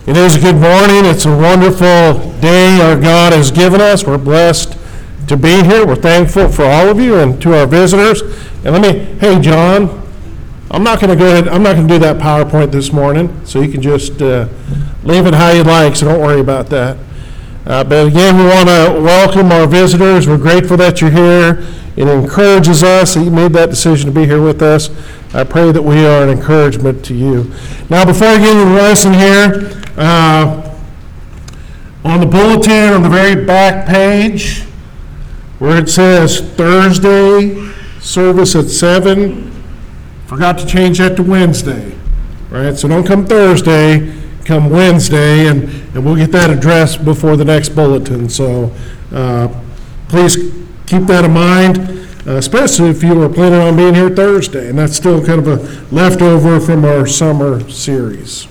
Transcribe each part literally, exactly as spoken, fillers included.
It is a good morning. It's a wonderful day our God has given us. We're blessed to be here. We're thankful for all of you and to our visitors. And let me, hey, John, I'm not going to go ahead, I'm not going to do that PowerPoint this morning, so you can just uh, leave it how you like, so don't worry about that. Uh, but again, we want to welcome our visitors. We're grateful that you're here. It encourages us that you made that decision to be here with us. I pray that we are an encouragement to you. Now, before I get into the lesson here, uh, on the bulletin on the very back page, where it says Thursday service at seven, forgot to change that to Wednesday, right? So don't come Thursday, come Wednesday, and, and we'll get that addressed before the next bulletin. So uh, please keep that in mind, uh, especially if you were planning on being here Thursday, and that's still kind of a leftover from our summer series.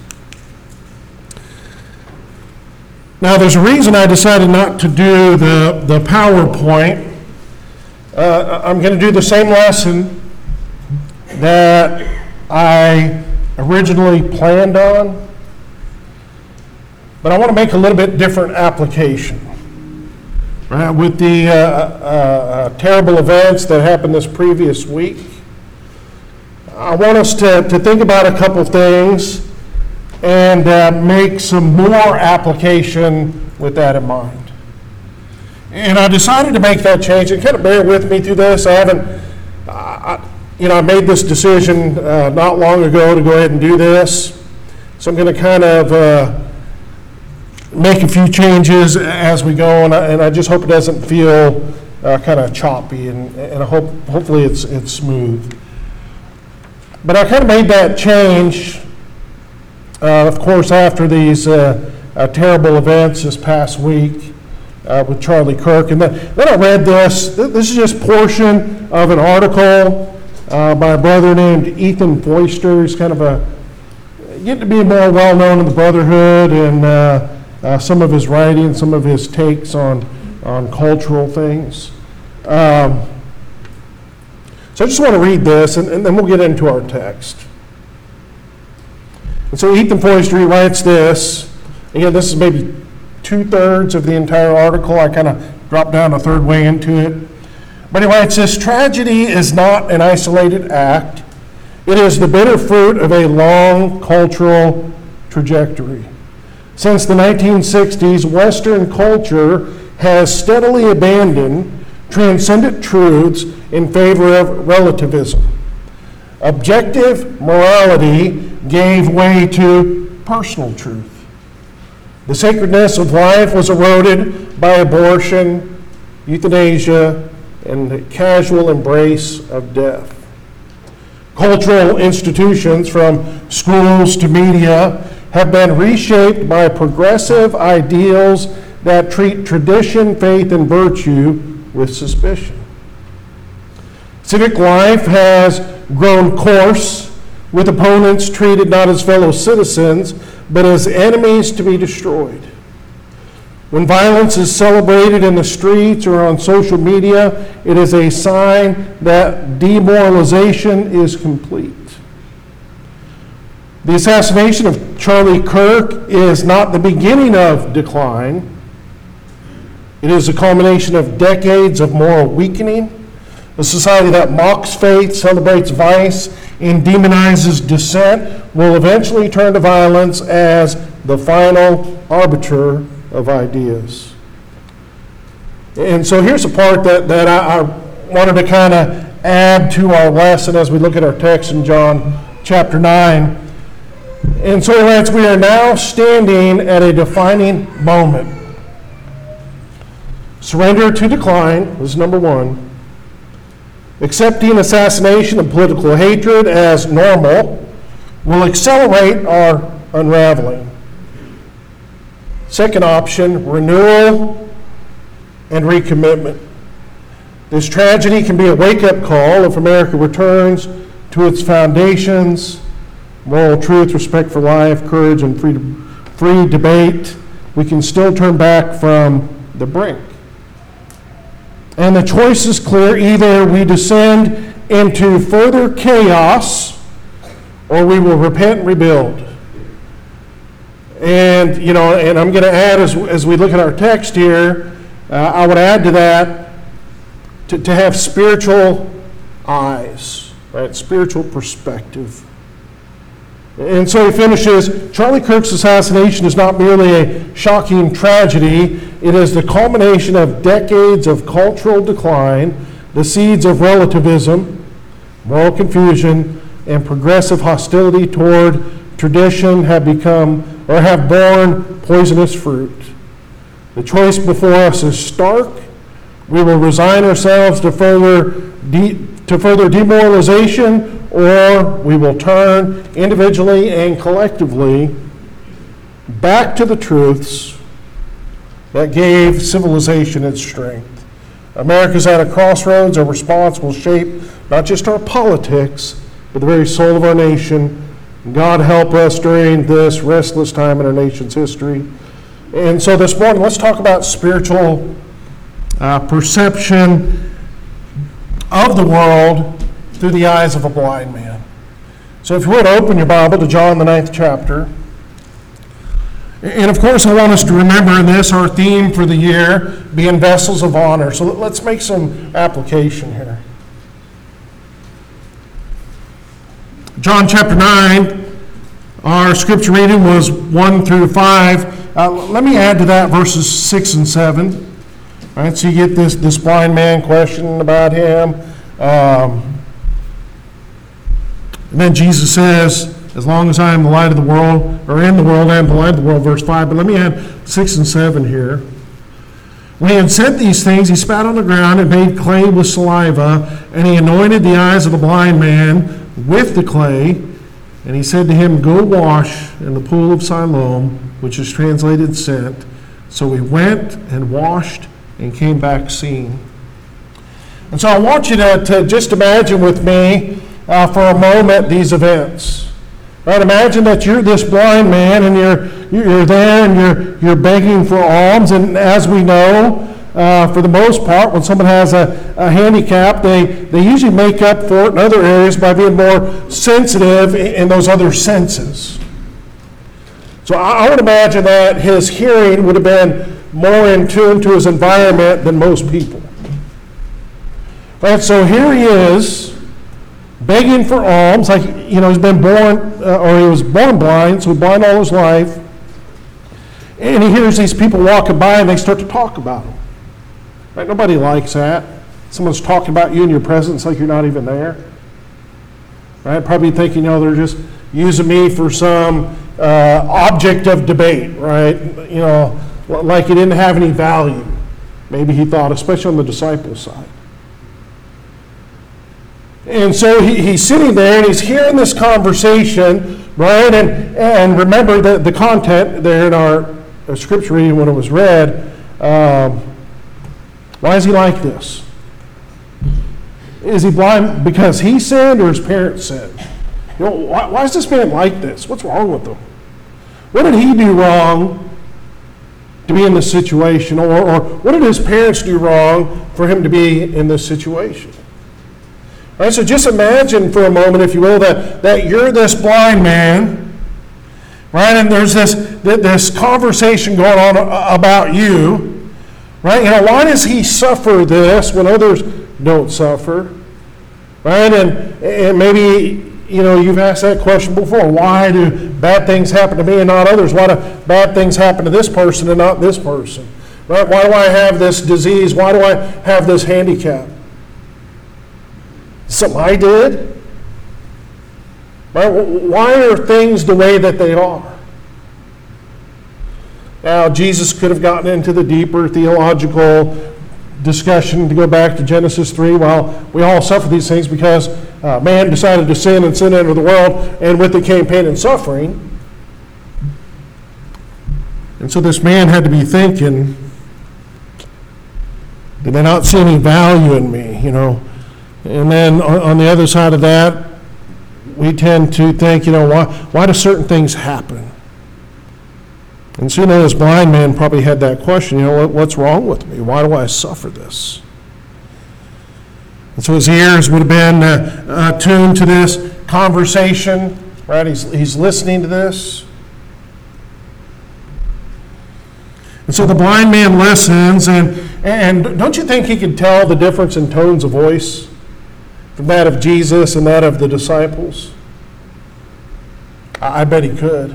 Now, there's a reason I decided not to do the, the PowerPoint. Uh, I'm going to do the same lesson that I originally planned on, but I want to make a little bit different application. Right, with the uh, uh, uh, terrible events that happened this previous week, I want us to, to think about a couple things and uh, make some more application with that in mind. And I decided to make that change, and kind of bear with me through this. I haven't, uh, I, you know, I made this decision uh, not long ago to go ahead and do this, so I'm going to kind of uh, make a few changes as we go, and I, and I just hope it doesn't feel uh, kind of choppy, and, and I hope hopefully it's it's smooth. But I kind of made that change, uh, of course, after these uh, uh, terrible events this past week uh, with Charlie Kirk. And then, then I read this. This is just a portion of an article uh, by a brother named Ethan Foister. He's kind of a getting to be more well known in the Brotherhood, and uh, Uh, some of his writing, some of his takes on, on cultural things. Um, so I just want to read this, and, and then we'll get into our text. And so Ethan Foister writes this. Again, this is maybe two-thirds of the entire article. I kind of dropped down a third way into it. But he writes this: tragedy is not an isolated act. It is the bitter fruit of a long cultural trajectory. Since the nineteen sixties, Western culture has steadily abandoned transcendent truths in favor of relativism. Objective morality gave way to personal truth. The sacredness of life was eroded by abortion, euthanasia, and the casual embrace of death. Cultural institutions, from schools to media, have been reshaped by progressive ideals that treat tradition, faith, and virtue with suspicion. Civic life has grown coarse, with opponents treated not as fellow citizens, but as enemies to be destroyed. When violence is celebrated in the streets or on social media, it is a sign that demoralization is complete. The assassination of Charlie Kirk is not the beginning of decline. It is a culmination of decades of moral weakening. A society that mocks faith, celebrates vice, and demonizes dissent will eventually turn to violence as the final arbiter of ideas. And so here's a part that, that I, I wanted to kind of add to our lesson as we look at our text in John chapter nine. And so, friends, we are now standing at a defining moment. Surrender to decline is number one. Accepting assassination and political hatred as normal will accelerate our unraveling. Second option, renewal and recommitment. This tragedy can be a wake-up call if America returns to its foundations: moral truth, respect for life, courage, and free, free debate. We can still turn back from the brink. And the choice is clear. Either we descend into further chaos, or we will repent and rebuild. And, you know, and I'm going to add, as, as we look at our text here, uh, I would add to that to, to have spiritual eyes, right? Spiritual perspective. And so he finishes, Charlie Kirk's assassination is not merely a shocking tragedy, it is the culmination of decades of cultural decline, the seeds of relativism, moral confusion, and progressive hostility toward tradition have become or have borne poisonous fruit. The choice before us is stark. We will resign ourselves to further de- to further demoralization, or we will turn individually and collectively back to the truths that gave civilization its strength. America's at a crossroads. Our response will shape not just our politics, but the very soul of our nation. God help us during this restless time in our nation's history. And so this morning, let's talk about spiritual uh, perception of the world through the eyes of a blind man. So if you would, open your Bible to John, the ninth chapter. And of course, I want us to remember in this, our theme for the year, being vessels of honor. So let's make some application here. John chapter nine, our scripture reading was one through five. Uh, let me add to that verses six and seven. All right, so you get this, this blind man question about him. Um, and then Jesus says, as long as I am the light of the world, or in the world, I am the light of the world, verse five. But let me add six and seven here. When he had said these things, he spat on the ground and made clay with saliva, and he anointed the eyes of the blind man with the clay, and he said to him, go wash in the pool of Siloam, which is translated sent. So he went and washed and came back seeing. And so I want you to, to just imagine with me uh, for a moment these events. Right? Imagine that you're this blind man and you're you're there and you're you're begging for alms. And as we know, uh, for the most part, when someone has a, a handicap, they, they usually make up for it in other areas by being more sensitive in, in those other senses. So I, I would imagine that his hearing would have been more in tune to his environment than most people. Right, so here he is, begging for alms, like, you know, he's been born, uh, or he was born blind, so blind all his life. And he hears these people walking by and they start to talk about him. Right, nobody likes that. Someone's talking about you in your presence like you're not even there. Right, probably thinking, you know, they're just using me for some uh, object of debate, right? You know, like he didn't have any value. Maybe he thought, especially on the disciples' side. And so he, he's sitting there and he's hearing this conversation, right? And and remember the, the content there in our, our scripture reading when it was read. Um, why is he like this? Is he blind because he sinned or his parents sinned? You know, why, why is this man like this? What's wrong with him? What did he do wrong to be in this situation? Or, or what did his parents do wrong for him to be in this situation? All right, so just imagine for a moment, if you will, that, that you're this blind man, right? And there's this, this conversation going on about you, right? You know, why does he suffer this when others don't suffer? Right? And, and maybe, you know, you've asked that question before. Why do bad things happen to me and not others? Why do bad things happen to this person and not this person? Right? Why do I have this disease? Why do I have this handicap? Something I did? Right? Why are things the way that they are? Now, Jesus could have gotten into the deeper theological discussion to go back to Genesis three. Well, we all suffer these things because uh, man decided to sin and sin entered the world, and with it came pain and suffering. And so this man had to be thinking, did they not see any value in me, you know? And then on, on the other side of that, we tend to think, you know, why, why do certain things happen? And so, you know, this blind man probably had that question, you know, what, what's wrong with me? Why do I suffer this? And so his ears would have been uh, uh, tuned to this conversation, right? He's, he's listening to this. And so the blind man listens, and, and don't you think he could tell the difference in tones of voice from that of Jesus and that of the disciples? I, I bet he could.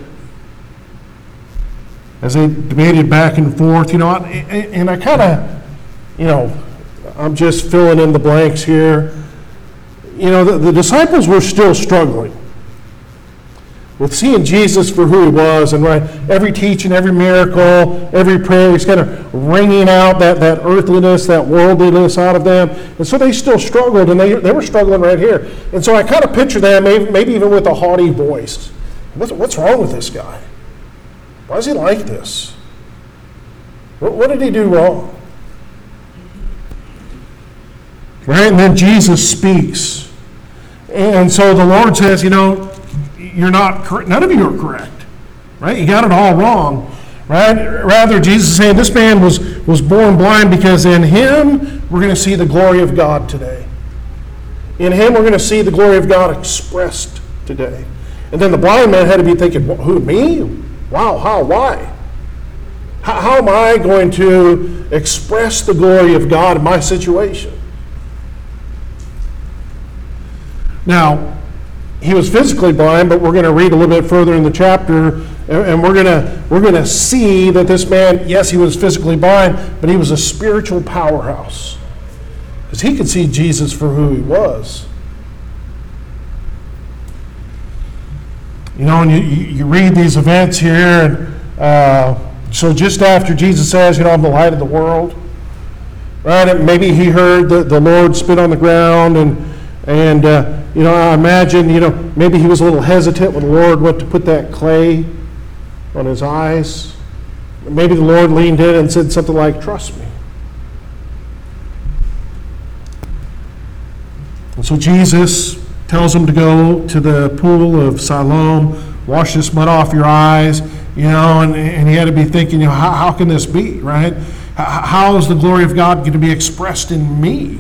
As they debated back and forth, you know, and, and I kind of, you know, I'm just filling in the blanks here. You know, the, the disciples were still struggling with seeing Jesus for who he was, and right, every teaching, every miracle, every prayer, he's kind of wringing out that, that earthliness, that worldliness out of them. And so they still struggled, and they, they were struggling right here. And so I kind of picture them, maybe, maybe even with a haughty voice. What's, what's wrong with this guy? Why is he like this? What, what did he do wrong? Right, and then Jesus speaks. And so the Lord says, you know, you're not correct. None of you are correct, right? You got it all wrong, right? Rather, Jesus is saying this man was, was born blind because in him we're going to see the glory of God today. In him we're going to see the glory of God expressed today. And then the blind man had to be thinking, who, me? Wow, how, why? How, how am I going to express the glory of God in my situation? Now, he was physically blind, but we're going to read a little bit further in the chapter, and we're going to we're going to see that this man, yes, he was physically blind, but he was a spiritual powerhouse, because he could see Jesus for who he was. You know, and you, you read these events here, and uh, so just after Jesus says, you know, I'm the light of the world, right? And maybe he heard the, the Lord spit on the ground, and and uh, you know, I imagine, you know, maybe he was a little hesitant when the Lord went to put that clay on his eyes. Maybe the Lord leaned in and said something like, trust me. And so Jesus tells him to go to the pool of Siloam, wash this mud off your eyes, you know, and, and he had to be thinking, you know, how, how can this be, right? How is the glory of God going to be expressed in me?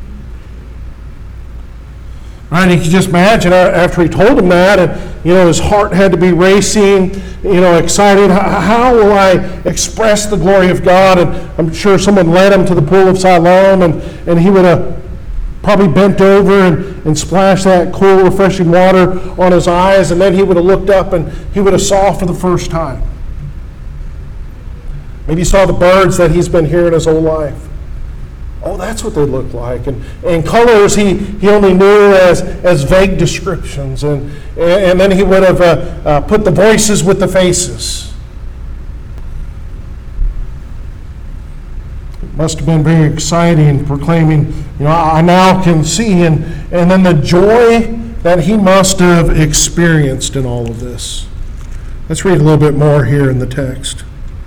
Right, you can just imagine after he told him that, and you know his heart had to be racing, you know, excited. How will I express the glory of God? And I'm sure someone led him to the pool of Siloam, and, and he would have probably bent over and, and splashed that cool, refreshing water on his eyes, and then he would have looked up and he would have saw for the first time. Maybe he saw the birds that he's been hearing his whole life. Oh, that's what they look like. And, and colors he, he only knew as, as vague descriptions. And, and then he would have uh, uh, put the voices with the faces. It must have been very exciting, proclaiming, you know, I now can see. And, and then the joy that he must have experienced in all of this. Let's read a little bit more here in the text.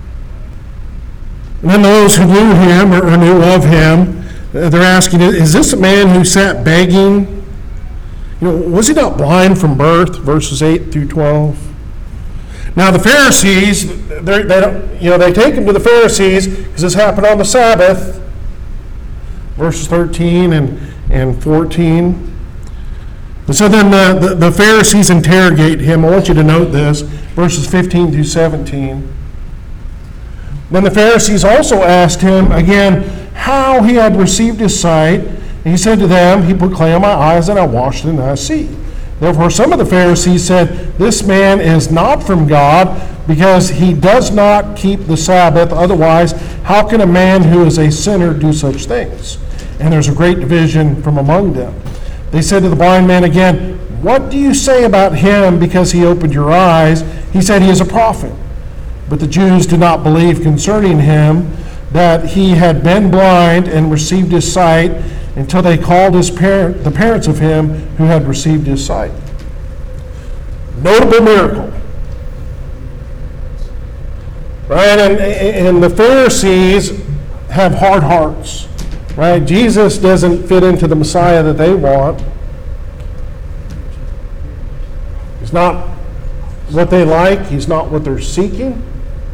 And then those who knew him or knew of him, they're asking, is this a man who sat begging? You know, was he not blind from birth? Verses eight through twelve. Now the Pharisees, they don't, you know, they take him to the Pharisees because this happened on the Sabbath. Verses thirteen and, and fourteen. And so then the, the, the Pharisees interrogate him. I want you to note this, verses fifteen through seventeen. Then the Pharisees also asked him again how he had received his sight. And he said to them, he put clay on my eyes and I washed and I see. Therefore some of the Pharisees said, this man is not from God because he does not keep the Sabbath. Otherwise, how can a man who is a sinner do such things? And there's a great division from among them. They said to the blind man again, what do you say about him because he opened your eyes? He said he is a prophet. But the Jews did not believe concerning him that he had been blind and received his sight until they called his parent, the parents of him who had received his sight. Notable miracle. Right? And, and the Pharisees have hard hearts. Right? Jesus doesn't fit into the Messiah that they want. He's not what they like. He's not what they're seeking.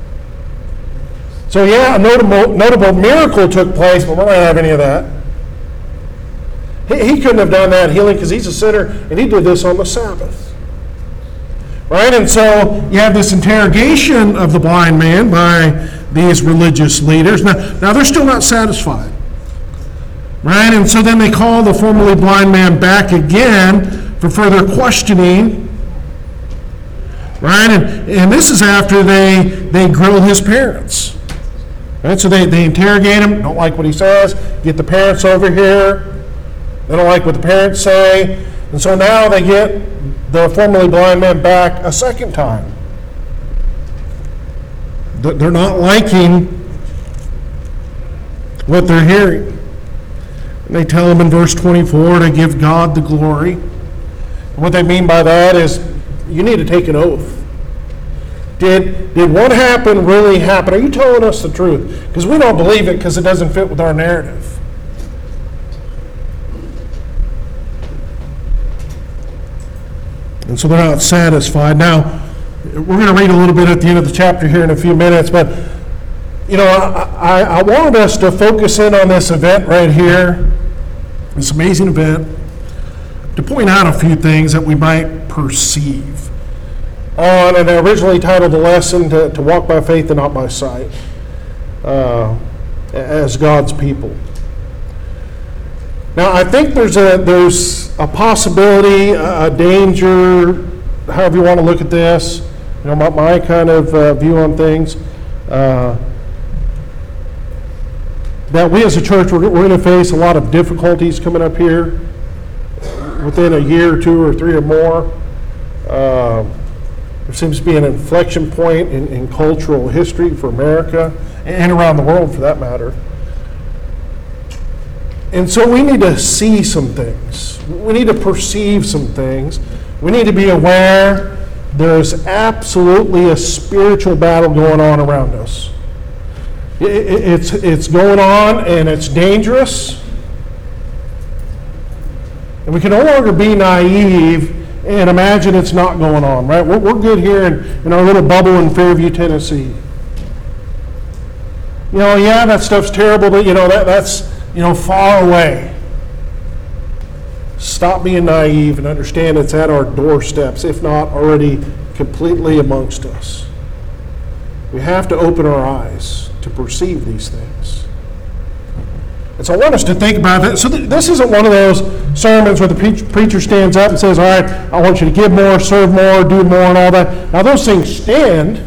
So yeah, a notable, notable miracle took place, but we're not going to have any of that. He, he couldn't have done that healing because he's a sinner, and he did this on the Sabbath. Right? And so you have this interrogation of the blind man by these religious leaders. Now, now they're still not satisfied. Right? And so then they call the formerly blind man back again for further questioning. Right? And, and this is after they, they grill his parents. Right? So they, they interrogate him, don't like what he says, get the parents over here. They don't like what the parents say. And so now they get the formerly blind man back a second time. They're not liking what they're hearing. And they tell him in verse twenty-four to give God the glory. And what they mean by that is you need to take an oath. Did, did what happened really happen? Are you telling us the truth? Because we don't believe it because it doesn't fit with our narrative. And so they're not satisfied. Now, we're going to read a little bit at the end of the chapter here in a few minutes, but, you know, I, I, I wanted us to focus in on this event right here, this amazing event, to point out a few things that we might perceive on, and I originally titled the lesson to, to walk by faith and not by sight, uh, as God's people. Now, I think there's a there's a possibility, a danger, however you want to look at this, you know, my, my kind of uh, view on things, uh, that we as a church, we're, we're going to face a lot of difficulties coming up here within a year or two or three or more. Uh, there seems to be an inflection point in, in cultural history for America and around the world for that matter. And so we need to see some things. We need to perceive some things. We need to be aware there's absolutely a spiritual battle going on around us. It's, it's going on and it's dangerous. And we can no longer be naive and imagine it's not going on, right? We're, we're good here in, in our little bubble in Fairview, Tennessee. You know, yeah, that stuff's terrible, but you know, that, that's, you know, far away. Stop being naive and understand it's at our doorsteps, if not already completely amongst us. We have to open our eyes to perceive these things. And so I want us to think about it. So th- this isn't one of those sermons where the pre- preacher stands up and says, all right, I want you to give more, serve more, do more, and all that. Now those things stand,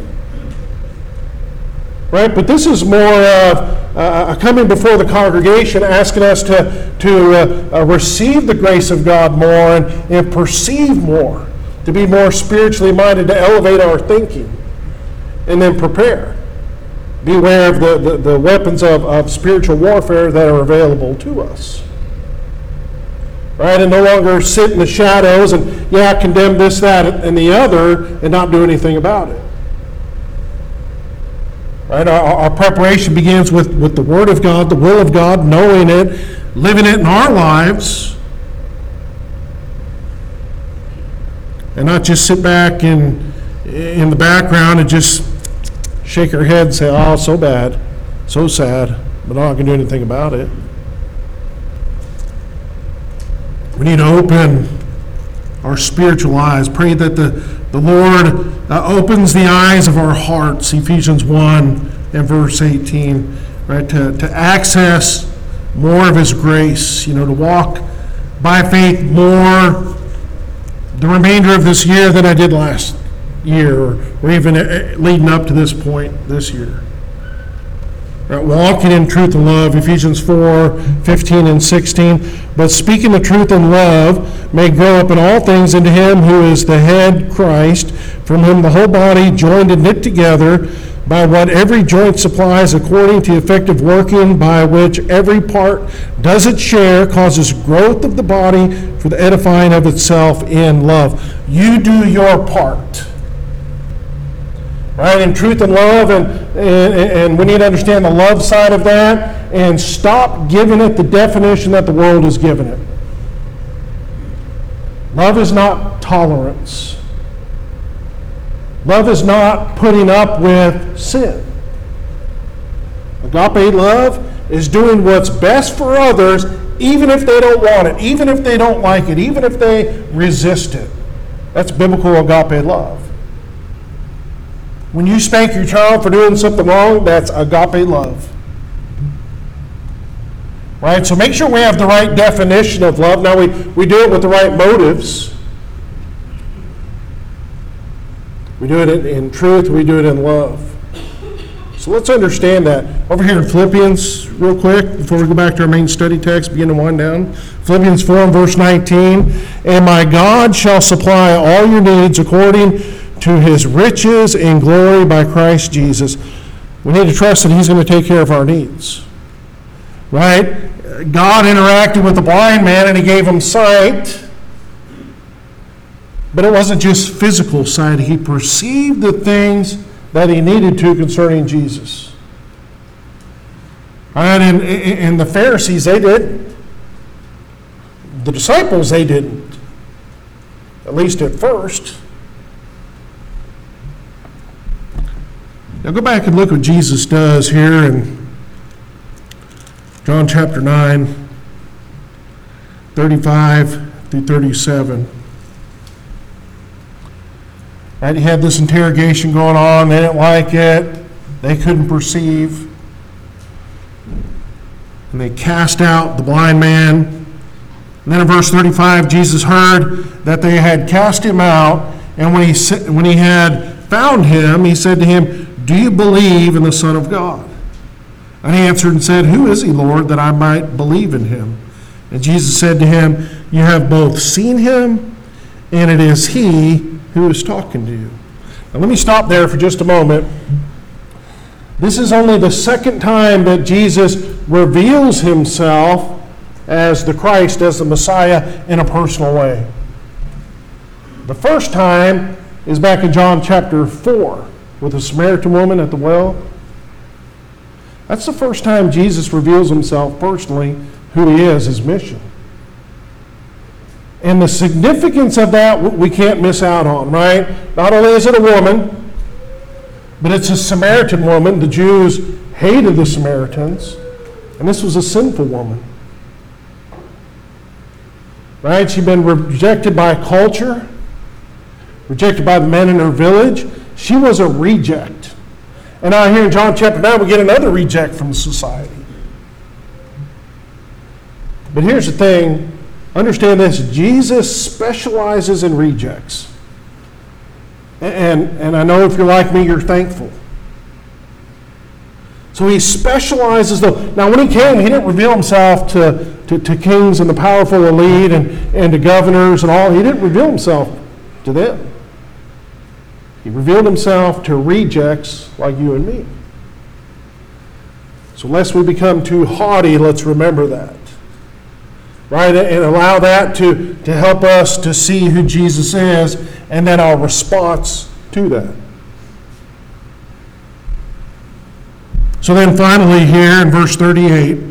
right? But this is more of uh, coming before the congregation, asking us to, to uh, uh, receive the grace of God more and, and perceive more, to be more spiritually minded, to elevate our thinking, and then prepare. Be aware of the, the, the weapons of, of spiritual warfare that are available to us. Right? And no longer sit in the shadows and, yeah, condemn this, that, and the other, and not do anything about it. Right? Our, our preparation begins with, with the Word of God, the will of God, knowing it, living it in our lives, and not just sit back in, in the background and just shake our head and say, oh, so bad, so sad, but I'm not going to do anything about it. We need to open our spiritual eyes. Pray that the, the Lord uh, opens the eyes of our hearts, Ephesians one and verse eighteen, right, to, to access more of His grace, you know, to walk by faith more the remainder of this year than I did last year, or, or even leading up to this point this year. Right, walking in truth and love, Ephesians four, fifteen and sixteen. But speaking the truth in love may grow up in all things into Him who is the head, Christ, from whom the whole body, joined and knit together by what every joint supplies according to effective working by which every part does its share, causes growth of the body for the edifying of itself in love. You do your part. Right, in truth and love, and, and, and we need to understand the love side of that, and stop giving it the definition that the world has given it. Love is not tolerance. Love is not putting up with sin. Agape love is doing what's best for others, even if they don't want it, even if they don't like it, even if they resist it. That's biblical agape love. When you spank your child for doing something wrong, that's agape love. Right? So make sure we have the right definition of love. Now, we, we do it with the right motives. We do it in, in truth. We do it in love. So let's understand that. Over here in Philippians, real quick, before we go back to our main study text, begin to wind down. Philippians four and verse nineteen. And my God shall supply all your needs according to his riches in glory by Christ Jesus. We need to trust that he's going to take care of our needs. Right? God interacted with the blind man and he gave him sight. But it wasn't just physical sight. He perceived the things that he needed to concerning Jesus. And, and, and the Pharisees, they didn't. The disciples, they didn't. At least at first. Now go back and look what Jesus does here in John chapter nine, thirty-five through thirty-seven. Right, he had this interrogation going on. They didn't like it. They couldn't perceive. And they cast out the blind man. And then in verse thirty-five, Jesus heard that they had cast him out. And when he when he had found him, he said to him, do you believe in the Son of God? And he answered and said, who is he, Lord, that I might believe in him? And Jesus said to him, you have both seen him, and it is he who is talking to you. Now let me stop there for just a moment. This is only the second time that Jesus reveals himself as the Christ, as the Messiah, in a personal way. The first time is back in John chapter four with the Samaritan woman at the well. That's the first time Jesus reveals himself personally, who he is, his mission. And the significance of that, we can't miss out on, right? Not only is it a woman, but it's a Samaritan woman. The Jews hated the Samaritans, and this was a sinful woman. Right? She'd been rejected by culture, rejected by the men in her village. She was a reject. And now here in John chapter nine, we get another reject from society. But here's the thing. Understand this. Jesus specializes in rejects. And, and I know if you're like me, you're thankful. So he specializes though. Now when he came, he didn't reveal himself to, to, to kings and the powerful elite and, and to governors and all. He didn't reveal himself to them. He revealed himself to rejects like you and me. So lest we become too haughty, let's remember that. Right? And allow that to, to help us to see who Jesus is and then our response to that. So then finally here in verse thirty-eight,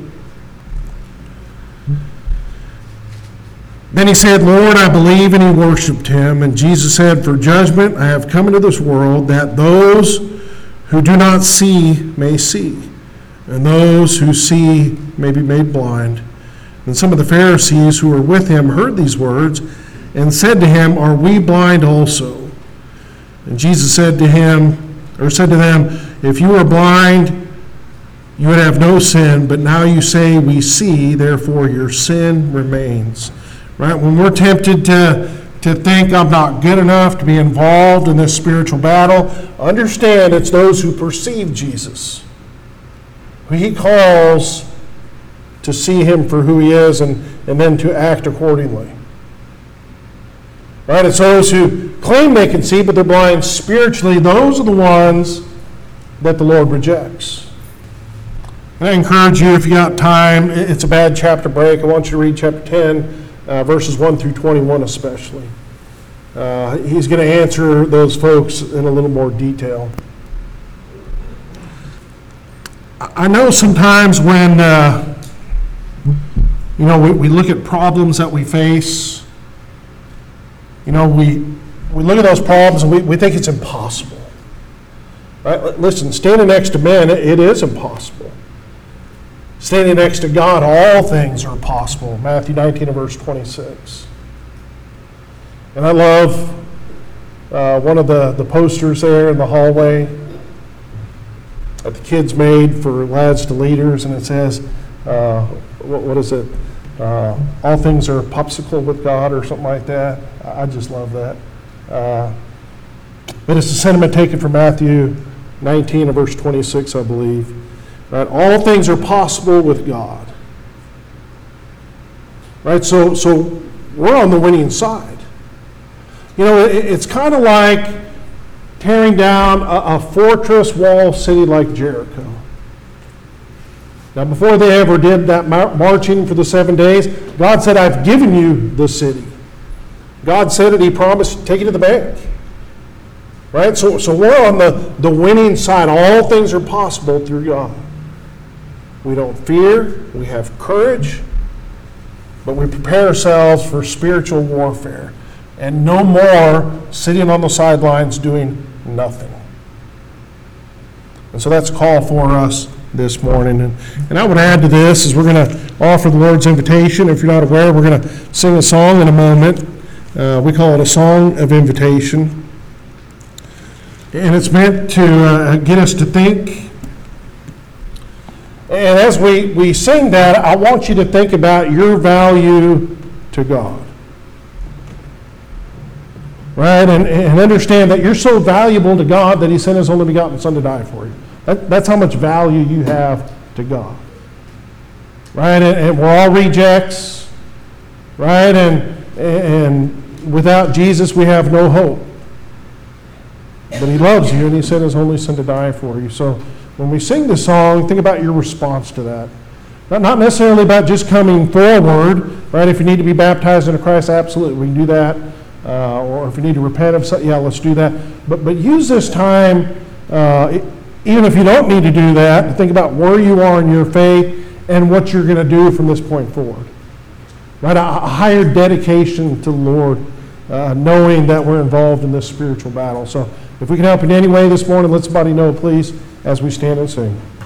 then he said, Lord, I believe, and he worshiped him. And Jesus said, for judgment I have come into this world, that those who do not see may see, and those who see may be made blind. And some of the Pharisees who were with him heard these words and said to him, are we blind also? And Jesus said to him, or said to them, if you were blind, you would have no sin, but now you say we see, therefore your sin remains. Right? When we're tempted to, to think I'm not good enough to be involved in this spiritual battle, understand it's those who perceive Jesus, who he calls to see him for who he is and, and then to act accordingly. Right? It's those who claim they can see, but they're blind spiritually. Those are the ones that the Lord rejects. And I encourage you, if you got time, it's a bad chapter break. I want you to read chapter ten. Uh, verses one through twenty-one especially. Uh, he's going to answer those folks in a little more detail. I know sometimes when, uh, you know, we, we look at problems that we face, you know, we, we look at those problems and we, we think it's impossible. Right? Listen, standing next to men, it, it is impossible. Standing next to God, all things are possible. Matthew nineteen and verse twenty-six. And I love uh, one of the, the posters there in the hallway that the kids made for Lads to Leaders, and it says, uh, what, what is it? Uh, all things are popsicle with God, or something like that. I I just love that. Uh, but it's a sentiment taken from Matthew nineteen and verse twenty-six, I believe. Right? All things are possible with God. Right? So, so we're on the winning side. You know, it, it's kind of like tearing down a, a fortress wall city like Jericho. Now, before they ever did that mar- marching for the seven days, God said, I've given you the city. God said it, he promised, take it to the bank. Right? So, so we're on the, the winning side. All things are possible through God. We don't fear, we have courage, but we prepare ourselves for spiritual warfare. And no more sitting on the sidelines doing nothing. And so that's a call for us this morning. And, and I would add to this, is we're going to offer the Lord's invitation. If you're not aware, we're going to sing a song in a moment. Uh, we call it a song of invitation. And it's meant to uh, get us to think. And as we, we sing that, I want you to think about your value to God. Right? And, and understand that you're so valuable to God that he sent his only begotten Son to die for you. That, that's how much value you have to God. Right? And, and we're all rejects. Right? And, and without Jesus, we have no hope. But he loves you, and he sent his only Son to die for you. So when we sing the song, think about your response to that. Not, not necessarily about just coming forward, right? If you need to be baptized into Christ, absolutely, we can do that. Uh, or if you need to repent of something, yeah, let's do that. But but use this time, uh, even if you don't need to do that, to think about where you are in your faith and what you're going to do from this point forward. Right? A, a higher dedication to the Lord, uh, knowing that we're involved in this spiritual battle. So if we can help in any way this morning, let somebody know, please, as we stand and sing.